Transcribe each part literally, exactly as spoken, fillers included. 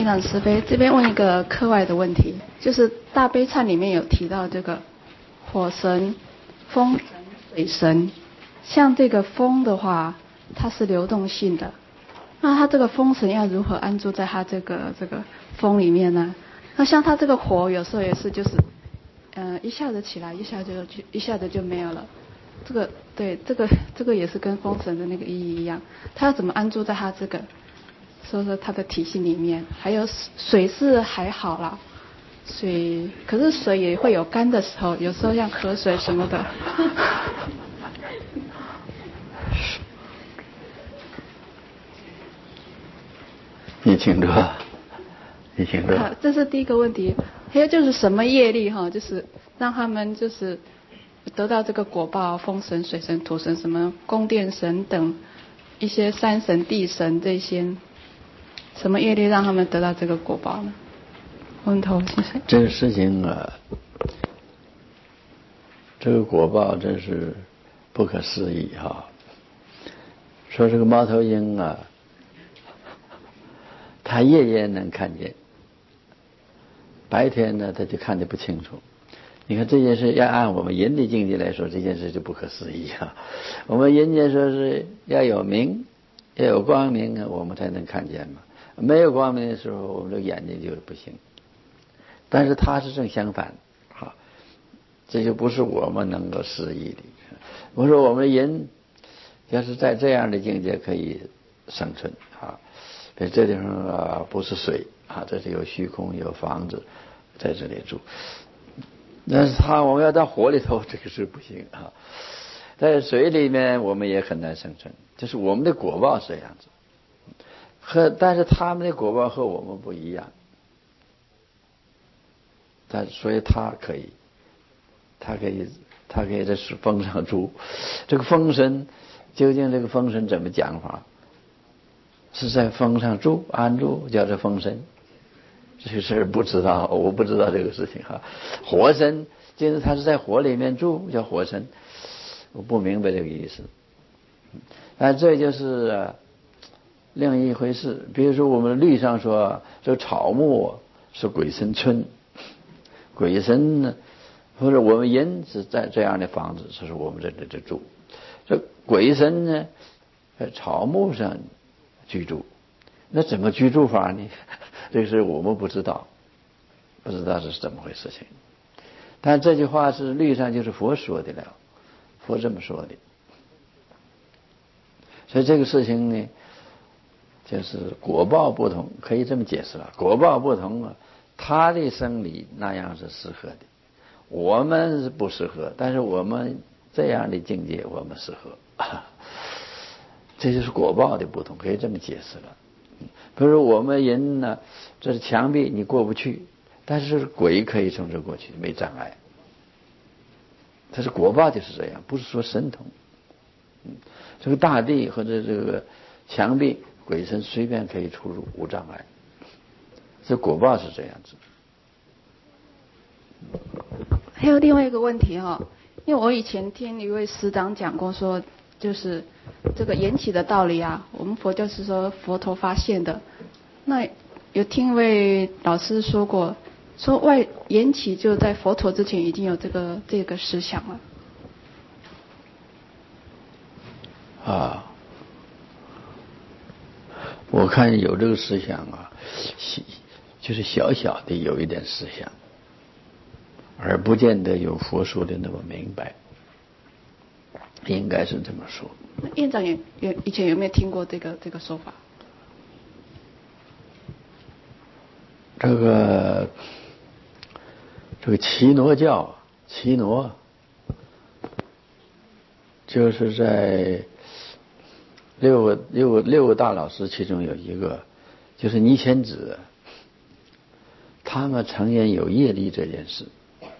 院长慈悲，这边问一个课外的问题，就是大悲忏里面有提到这个火神、风神、水神，像这个风的话，它是流动性的，那它这个风神要如何安住在它这个这个风里面呢？那像它这个火有时候也是就是，呃，一下子起来，一下就一下子就没有了。这个对，这个这个也是跟风神的那个意义一样，它要怎么安住在它这个，说说它的体系里面。还有水是还好啦，水可是水也会有干的时候，有时候像河水什么的。 你请着，你请着。 好，这是第一个问题。还有就是什么业力哈，就是让他们就是得到这个果报，风神、水神、土神、什么宫殿神等一些山神、地神这些，什么业力让他们得到这个果报呢？问头，谢谢。 这个事情啊，这个果报真是不可思议哈。说这个猫头鹰啊，它夜夜能看见，白天呢它就看得不清楚。你看这件事要按我们人的境界来说，这件事就不可思议啊。我们人家说是要有明，要有光明啊，我们才能看见嘛。没有光明的时候，我们的眼睛就不行。但是它是正相反，哈，这就不是我们能够思议的。我说我们人要是在这样的境界可以生存啊，比如这地方啊不是水啊，这是有虚空有房子在这里住。但是他我们要到火里头，这个是不行啊。在水里面我们也很难生存，就是我们的果报是这样子，和但是他们的果报和我们不一样。但所以他可以，他可以，他可以在风上住。这个风神究竟这个风神怎么讲法？是在风上住安住，叫做风神。这个事儿不知道，我不知道这个事情哈。火神就是他是在火里面住，叫火神，我不明白这个意思。但这就是另一回事。比如说我们律上说，这草木是鬼神村。鬼神呢，或者我们人是在这样的房子，这是我们在这这住。这鬼神呢，在草木上居住，那怎么居住法呢？这个是我们不知道，不知道这是怎么回事情。但这句话是律上就是佛说的了，佛这么说的。所以这个事情呢，就是果报不同，可以这么解释了。果报不同啊。他的生理那样是适合的，我们是不适合，但是我们这样的境界我们适合，这就是果报的不同，可以这么解释了。比如说我们人呢，这是墙壁你过不去，但是鬼可以从这过去，没障碍。它是果报就是这样，不是说神通。嗯，这个大地或者这个墙壁，鬼神随便可以出入，无障碍。这果报是这样子。 还有另外一个问题哈、哦，因为我以前听一位师长讲过说，就是这个缘起的道理啊，我们佛教是说佛陀发现的。那有听一位老师说过，说外缘起就在佛陀之前已经有这个这个思想了。 啊，我看有这个思想啊，就是小小的有一点思想，而不见得有佛说的那么明白，应该是这么说。 院长也有以前有没有听过这个这个说法？ 这个这个耆罗教，耆罗就是在六个六个六个大老师其中有一个，就是尼乾子，他们承认有业力这件事。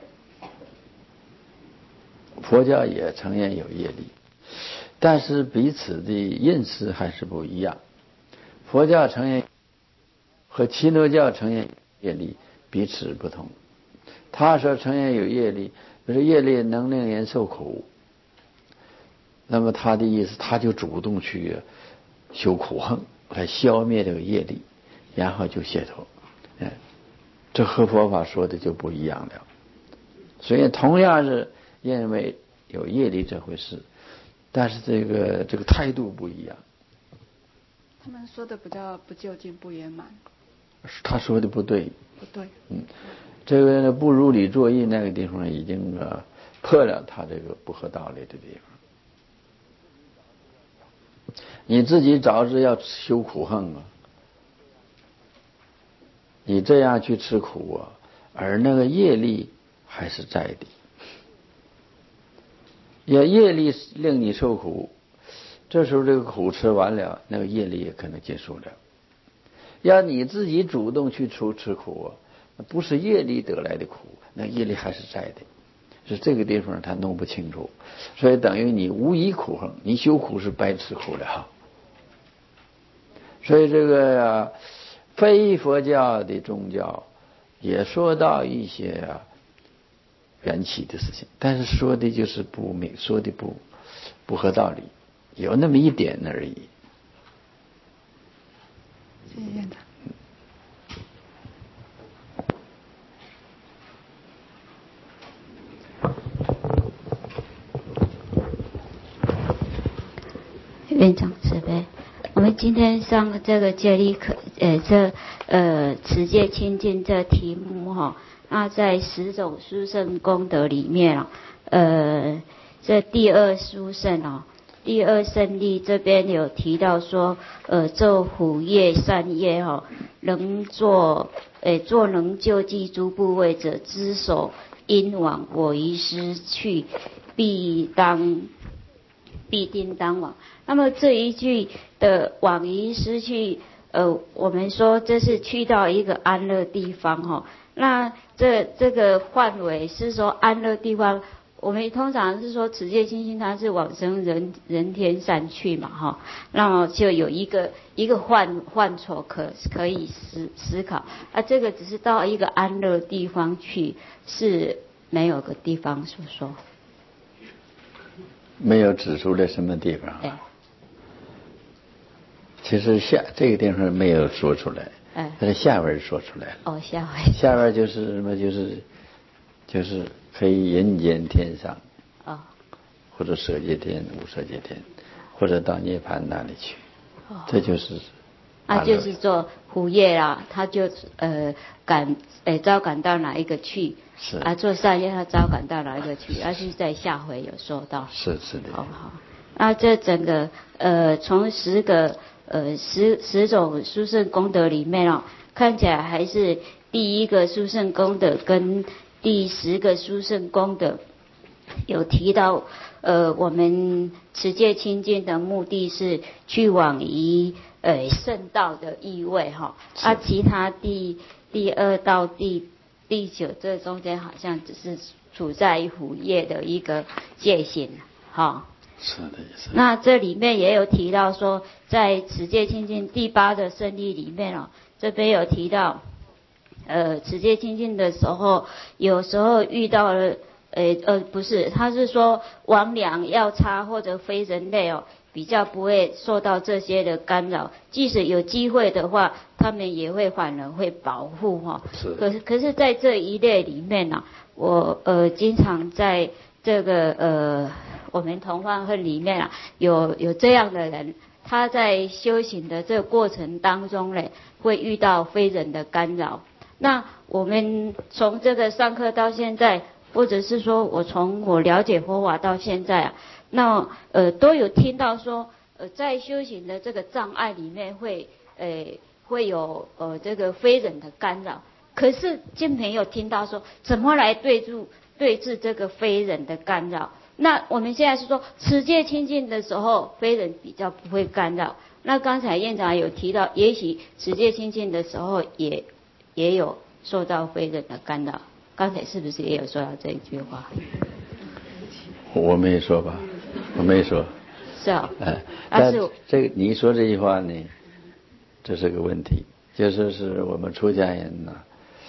佛教也承认有业力，但是彼此的认识还是不一样。佛教承认和耆罗教承认业力彼此不同。他说承认有业力，比如说业力能令人受苦，那么他的意思，他就主动去修苦行来消灭这个业力。 然后就解脱。哎，这和佛法说的就不一样了。所以同样是认为有业力这回事，但是这个这个态度不一样。 他们说的比较不究竟不圆满。 他说的不对。 不对。 嗯，这个不如理作意那个地方已经呃破了他这个不合道理的地方。你自己早知要修苦恨啊，你这样去吃苦啊，而那个业力还是在的。要业力令你受苦，这时候这个苦吃完了，那个业力也可能结束了。要你自己主动去吃吃苦啊，不是业力得来的苦，那业力还是在的。是这个地方他弄不清楚，所以等于你无疑苦恨，你修苦是白吃苦了。所以这个、啊、非佛教的宗教也说到一些啊缘起的事情，但是说的就是不明，说的不不合道理，有那么一点而已。 谢谢院长。 院长慈悲，我们今天上这个戒律课，呃，这呃持戒清净这题目哈，那在十种殊胜功德里面啊，呃，这第二殊胜啊，第二胜利这边有提到说，呃，做虎业善业哈，能做，呃，做能救济诸部位者，知所因往，我于失去，必当。必定当往。那么这一句的往于失去，呃，我们说这是去到一个安乐地方哈。那这这个范围是说安乐地方，我们通常是说持戒清净，它是往生人人天上去嘛哈。那么就有一个一个范范畴可可以思思考。啊，这个只是到一个安乐地方去，是没有个地方所说。 没有指出来什么地方啊？其实下这个地方没有说出来，哎，但是下文说出来了。 哦，下文。 下文就是什么？就是就是可以人间天上， 哦， 或者色界天、无色界天，或者到涅槃那里去。哦，这就是。 啊，就是做虎业啦，他就呃感呃招感到哪一个去？ 是啊，做善业他招感到哪一个去？而、啊、是在下回有说到。 是是的。 好好，那这整个呃从十个呃十十种殊胜功德里面哦，看起来还是第一个殊胜功德跟第十个殊胜功德有提到，呃，我们持戒清净的目的是去往于呃圣道的意味哈，啊，其他第第二到第第九这中间好像只是处在虎业的一个界限哈。 是的，是的。 那这里面也有提到说，在持戒清净第八的胜利里面哦，这边有提到，呃，持戒清净的时候，有时候遇到了。呃呃，不是，他是说亡良药叉或者非人类哦，比较不会受到这些的干扰。即使有机会的话，他们也会反而会保护哈、哦。 是。 可是可是在这一类里面呢、啊，我呃经常在这个呃我们同欢会里面啊，有有这样的人，他在修行的这个过程当中呢，会遇到非人的干扰。那我们从这个上课到现在。或者是说我从我了解佛法到现在啊，那呃都有听到说，呃在修行的这个障碍里面会呃会有呃这个非人的干扰，可是就没有听到说怎么来对住对治这个非人的干扰。那我们现在是说持戒清净的时候，非人比较不会干扰。那刚才院长有提到，也许持戒清净的时候也也有受到非人的干扰。刚才是不是也有说到这一句话？ 我没说吧，我没说。 是啊。 哎，但是这个你说这句话呢，这是个问题，就是是我们出家人呢，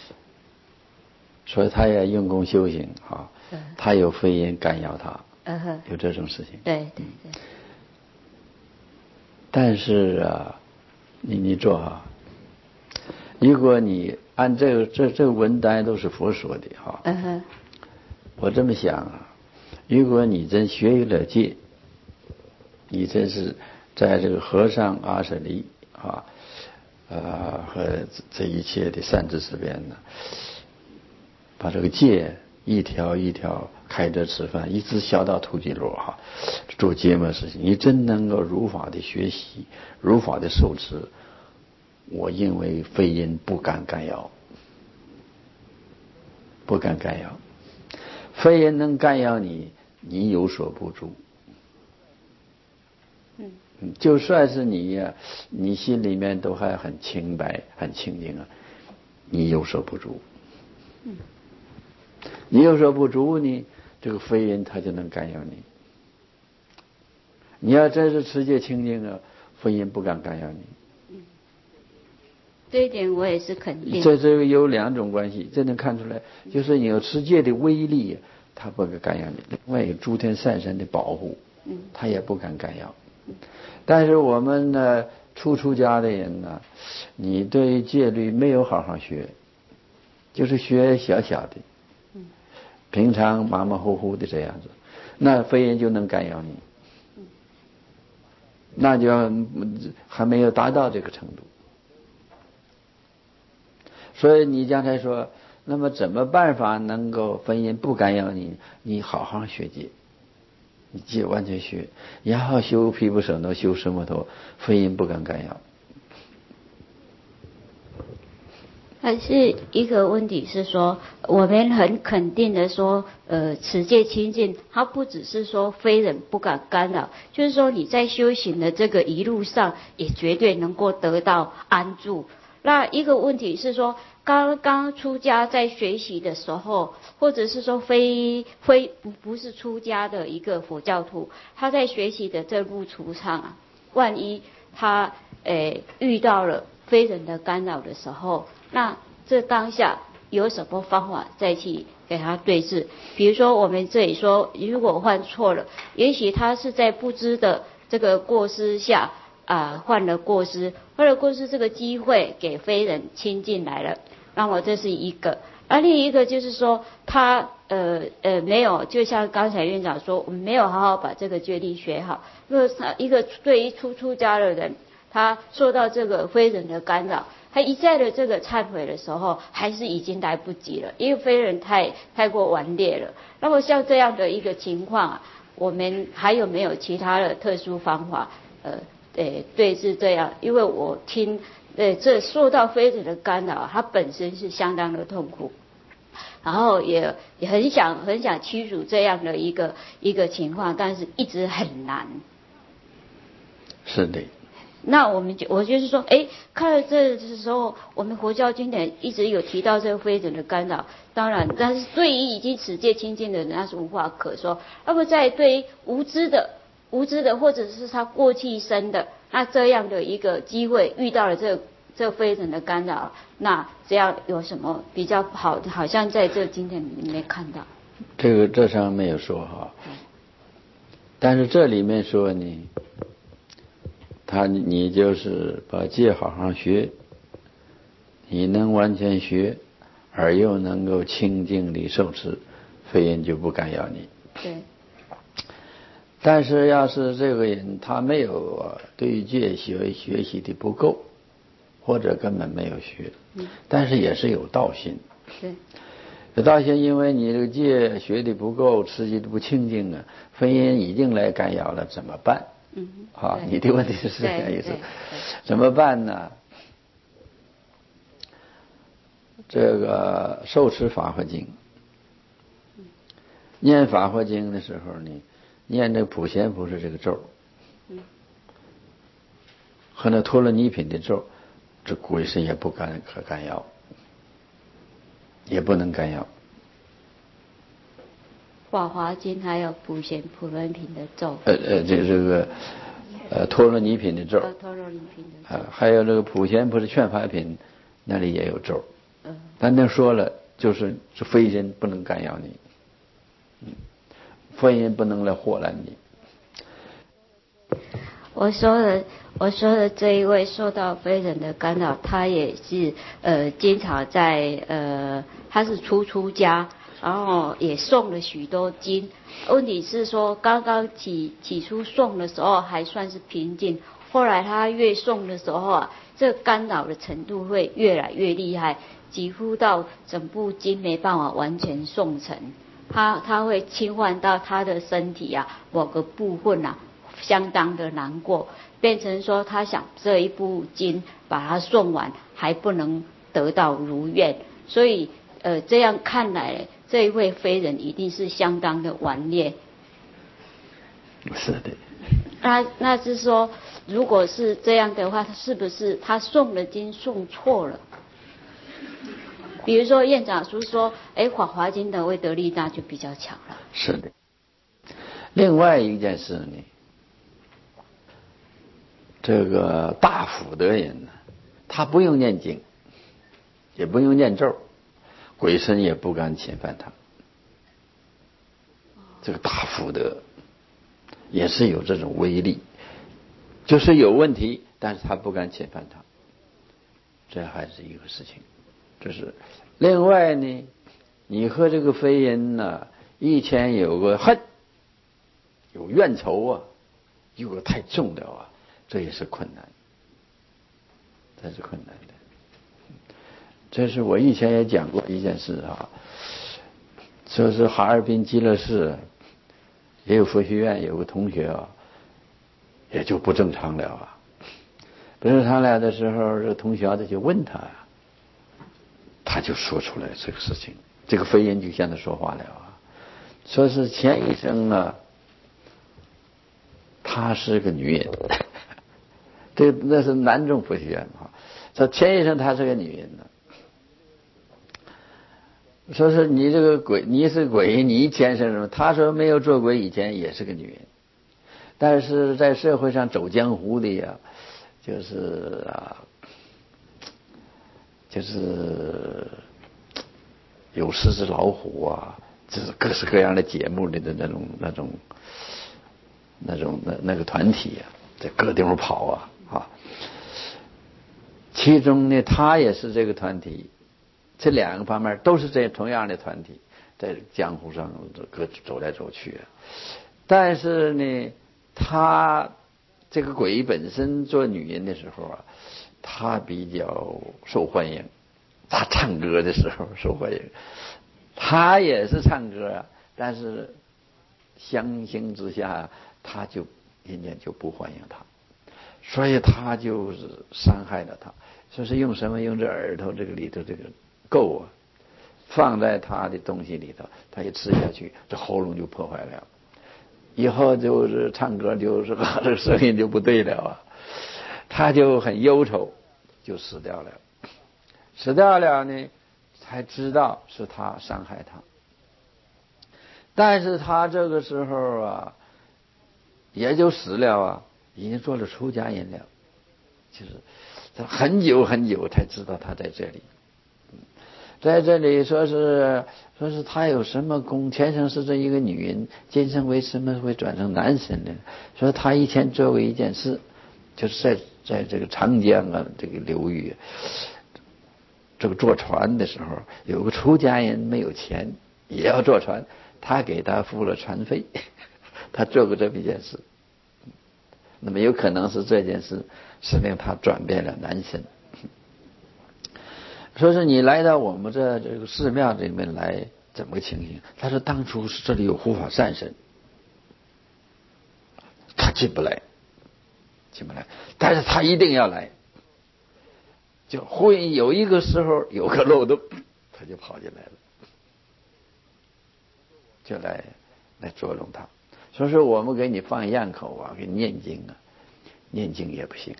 所以他也用功修行啊，他有非人干扰他， 嗯、 有这种事情。 对对对。 但是啊，你你做啊， 如果你按这个这这个文单都是佛说的哈， 嗯哼， 我这么想啊，如果你真学了戒，你真是在这个和尚阿舍离啊，呃和这一切的善知识边呢，把这个戒一条一条开着吃饭，一直消到突击落哈，做节目事情，你真能够如法的学习，如法的受持，我认为非因不敢干扰，不敢干扰，非因能干扰你，你有所不足。 嗯， 就算是你呀、啊，你心里面都还很清白、很清净啊，你有所不足。 嗯， 你有所不足呢，这个非人他就能干扰你。你要真是持戒清净啊，非人不敢干扰你。 嗯，这一点我也是肯定。 这这个有两种关系，这能看出来，就是你有持戒的威力，他不敢干扰你。另外有诸天善神的保护， 嗯， 他也不敢干扰。但是我们呢，初出家的人呢，你对戒律没有好好学，就是学小小的， 嗯， 平常马马虎虎的这样子，那非人就能干扰你， 嗯， 那就要还没有达到这个程度。所以你刚才说，那么怎么办法能够非人不干扰你？你好好学戒。你戒完全学，然后修毗婆舍那，修奢摩他，非人不敢干扰。 还是一个问题是说，我们很肯定的说，呃，持戒清净，它不只是说非人不敢干扰，就是说你在修行的这个一路上，也绝对能够得到安住。那一个问题是说，刚刚出家在学习的时候，或者是说非非不不是出家的一个佛教徒，他在学习的这路途上啊，万一他呃遇到了非人的干扰的时候，那这当下有什么方法再去给他对治？比如说我们这里说，如果犯错了，也许他是在不知的这个过失下。啊，犯了过失，犯了过失，这个机会给非人亲进来了，那么这是一个。而另一个就是说，他呃呃没有，就像刚才院长说，我们没有好好把这个戒律学好。如果一个对于初出家的人，他受到这个非人的干扰，他一再的这个忏悔的时候，还是已经来不及了，因为非人太太过顽劣了。那么像这样的一个情况啊，我们还有没有其他的特殊方法？呃。对对是这样，因为我听，呃，这受到非人的干扰，它本身是相当的痛苦，然后也也很想很想驱除这样的一个一个情况，但是一直很难。 是的。 那我们就我就是说，哎，看了这的时候，我们佛教经典一直有提到这个非人的干扰，当然，但是对于已经持戒清净的人，那是无话可说。那么在对于无知的。无知的，或者是他过去生的，那这样的一个机会遇到了这这非人的干扰，那这样有什么比较好的？好像在这经典里面看到。 这个这上没有说哈，但是这里面说你，他你就是把戒好好学，你能完全学，而又能够清净地受持，非人就不干扰你。 对。 但是要是这个人他没有对戒学学习的不够，或者根本没有学， 嗯， 但是也是有道心。 对。 有道心，因为你这个戒学的不够，持戒的不清净啊，非人已经来干扰了，怎么办？ 嗯， 啊，你的问题是这个意思，怎么办呢？这个受持法华经，念法华经的时候呢，念这普贤菩萨这个咒， 嗯， 和那陀罗尼品的咒，这鬼神也不敢可干扰，也不能干扰。 法华经还有普贤普罗尼品的咒， 呃呃，这这个呃陀罗尼品的咒， 陀罗尼品的咒， 啊，还有这个普贤菩萨劝法品，那里也有咒。 嗯， 但那说了，就是是非人不能干扰你，嗯，非人不能来祸难你。 我说的， 我说的这一位受到非人的干扰，他也是呃经常在呃他是出出家，然后也诵了许多经。问题是说，刚刚起起初诵的时候还算是平静，后来他越诵的时候啊，这干扰的程度会越来越厉害，几乎到整部经没办法完全诵成。他他会侵犯到他的身体啊某个部分啊，相当的难过，变成说他想这一部经把它诵完，还不能得到如愿，所以呃这样看来，这一位非人一定是相当的顽劣。 是的。 那那是说，如果是这样的话，是不是他诵的经诵错了？比如说院长叔说，哎，法华经的威德力大就比较强了。 是的。另外一件事呢，这个大福德人呢，他不用念经，也不用念咒，鬼神也不敢侵犯他。这个大福德也是有这种威力，就是有问题，但是他不敢侵犯他，这还是一个事情。这是另外呢，你和这个非人呢，以前有个恨，有怨仇啊，有个太重了啊，这也是困难，这是困难的。这是我以前也讲过一件事啊，说是哈尔滨极乐寺也有佛学院有个同学啊，也就不正常了啊。不正常了的时候，这同学的就问他呀，他就说出来这个事情，这个非人就向他说话了啊，说是前一生啊，她是个女人，这那是南宗佛学院啊，说前一生她是个女人呢。说是你这个鬼，你是鬼，你前生什么？他说没有做鬼以前也是个女人，但是在社会上走江湖的呀，就是啊，就是有狮子老虎啊，就是各式各样的节目里的那种那种那种那那个团体啊，在各地方跑啊啊。其中呢，他也是这个团体。这两个方面都是这同样的团体，在江湖上各走来走去。但是呢，他这个鬼本身做女人的时候啊，他比较受欢迎。他唱歌的时候受欢迎，他也是唱歌啊，但是相形之下，他就人家就不欢迎他，所以他就是伤害了他。说是用什么？用这耳朵这个里头这个垢啊，放在他的东西里头，他一吃下去，这喉咙就破坏了，以后就是唱歌就是这个声音就不对了啊，他就很忧愁，就死掉了。死掉了呢，才知道是他伤害他，但是他这个时候啊，也就死了啊，已经做了出家人了，就是他很久很久才知道他在这里。在这里说是说是他有什么功，前生是这一个女人，今生为什么会转成男生呢？说他以前做过一件事，就是在在这个长江啊这个流域，这个坐船的时候，有个出家人没有钱，也要坐船，他给他付了船费，他做过这么一件事。那么有可能是这件事是令他转变了男生。说是你来到我们这这个寺庙里面来，怎么个情形？他说当初是这里有护法善神，他进不来，进不来，但是他一定要来。就忽然有一个时候有个漏洞，他就跑进来了，就来来捉弄他。说是我们给你放堰口啊，给你念经啊，念经也不行。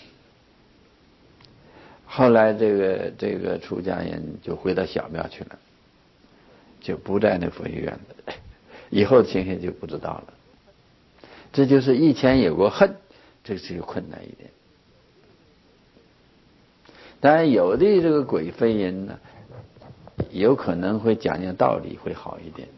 后来这个这个出家人就回到小庙去了，就不在那佛学院了，以后情形就不知道了。这就是以前有过恨，这是有困难一点。当然有的这个鬼非人呢，有可能会讲讲道理会好一点，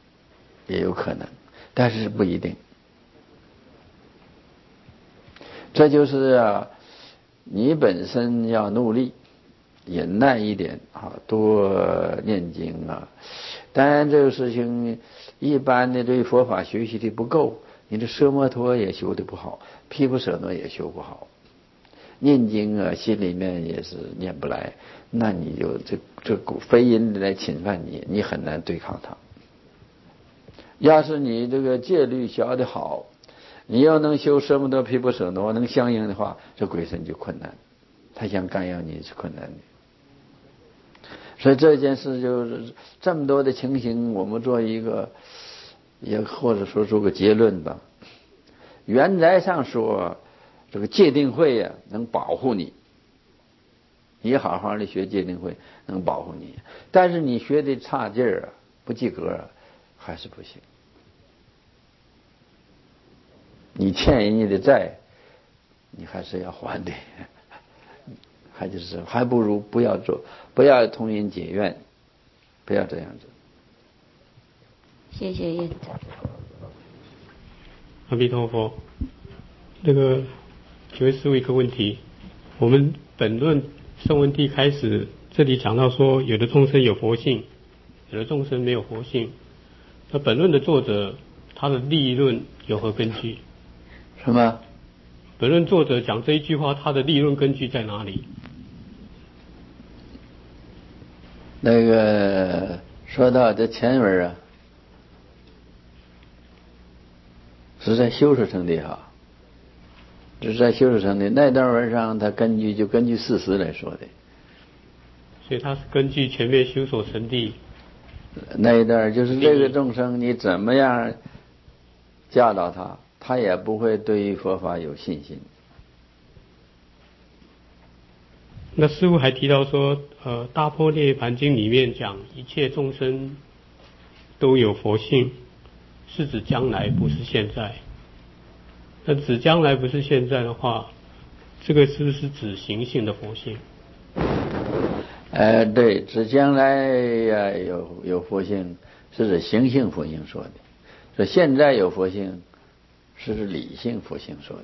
也有可能，但是不一定。 这就是啊，你本身要努力忍耐一点啊，多念经啊。当然这个事情一般的对佛法学习的不够，你这奢摩陀也修的不好，毗婆舍那也修不好，念经啊心里面也是念不来，那你就这这股非因来侵犯你，你很难对抗它。要是你这个戒律学得好，你要能修奢摩陀毗婆舍那能相应的话，这鬼神就困难，他想干扰你是困难的。所以这件事就是这么多的情形，我们做一个也或者说做个结论吧。原则上说，这个戒定慧呀、啊、能保护你，你好好的学戒定慧能保护你，但是你学的差劲儿啊，不及格啊，还是不行。你欠人家的债，你还是要还的。还就是还不如不要做，不要同人结怨，不要这样子。 谢谢院长。 阿弥陀佛。那个，请问师父一个问题：我们本论圣文题开始，这里讲到说，有的众生有佛性，有的众生没有佛性。那本论的作者他的立论有何根据？ 什么？ 本论作者讲这一句话，他的立论根据在哪里？ 那个说到这前文啊，是在修持成的哈，这是在修持成的那段文上，他根据就根据事实来说的。 所以他是根据前面修所成的那一段，就是这个众生你怎么样教导他，他也不会对于佛法有信心。 那师父还提到说，呃，《大般涅盘经》里面讲一切众生都有佛性，是指将来，不是现在。那指将来不是现在的话，这个是不是指行性的佛性？ 呃，对，指将来呀、呃、有有佛性，是指行性佛性说的；说现在有佛性，是指理性佛性说的。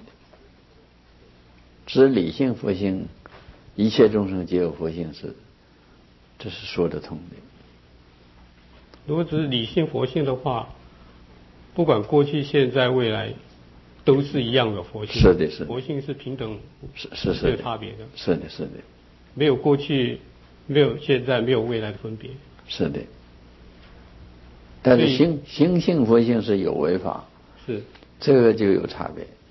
指理性佛性。一切众生皆有佛性是，这是说得通的。 如果只是理性佛性的话，不管过去、现在、未来，都是一样的佛性。 是的，是的。 佛性是平等， 是是是没有差别的。 是的，是的。 没有过去，没有现在，没有未来的分别。 是的。但是行行性佛性是有为法， 是这个就有差别。